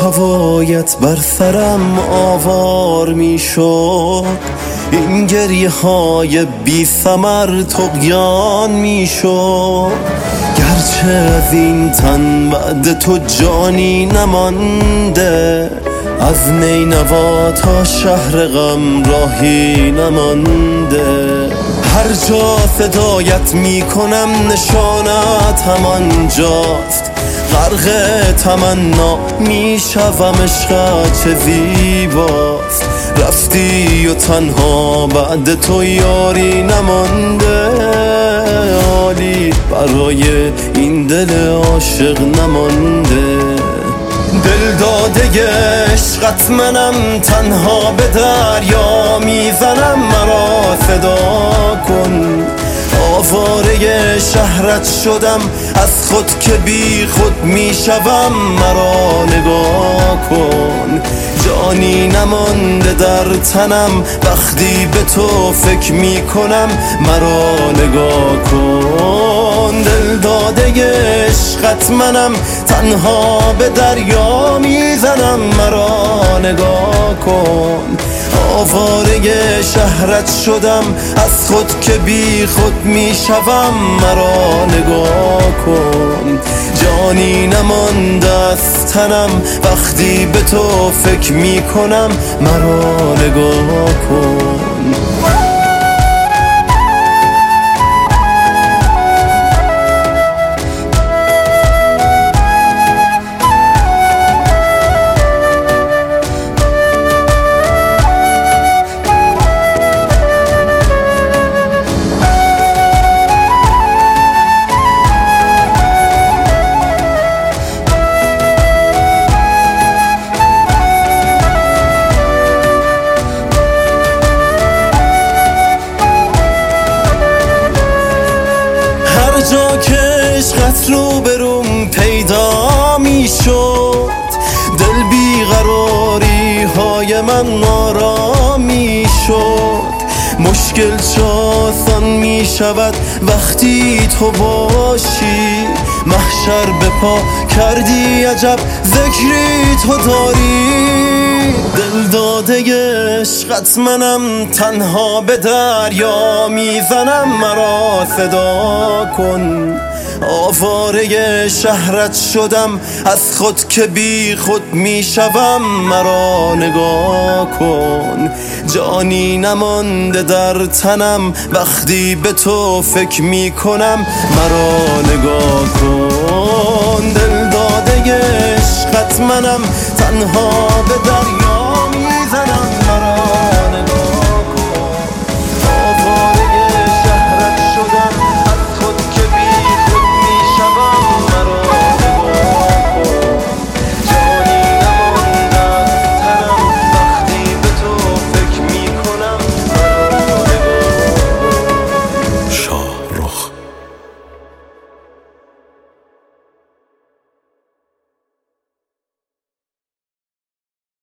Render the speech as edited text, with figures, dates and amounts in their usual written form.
هوایت بر سرم آوار می شد، این گریه های بی ثمر طغیان می شد. گرچه از این تن بعد تو جانی نمانده، از نینوا تا شهر غم راهی نمانده. هر جا صدایت می کنم نشانت همانجاست، غرق تمنا می شوم عشقت چه زیباست. رفتی و تنها بعد تو یاری نمانده، حالی برای این دل عاشق نمانده. دل داده عشقت منم، تنها به دریا میزنم، مرا فدا کن. آواره شهرت شدم، از خود که بی خود میشوم، مرا نگاه کن. جانی نمانده در تنم، وقتی به تو فکر میکنم، مرا نگاه کن. دل داده عشقت منم، تنها به دریا میزنم، مرا نگاه کن. آواره شهرت شدم، از خود که بی خود میشوم، مرا نگاه کن. جانی نمانده از تنم، وقتی به تو فکر میکنم، مرا نگاه کن. جا که عشقت رو بروم پیدا می شد، دل بیقراری های من آرام می شد. مشکل چه آسان می شود وقتی تو باشی، محشر به پا کردی عجب ذکری تو داری. دل داده عشقت منم، تنها به دریا میزنم، مرا فدا کن. آواره شهرت شدم، از خود که بی خود میشوم، مرا نگاه کن. جانی نمانده در تنم، وقتی به تو فکر میکنم، مرا نگاه کن. دل داده عشقت منم، تنها به دریا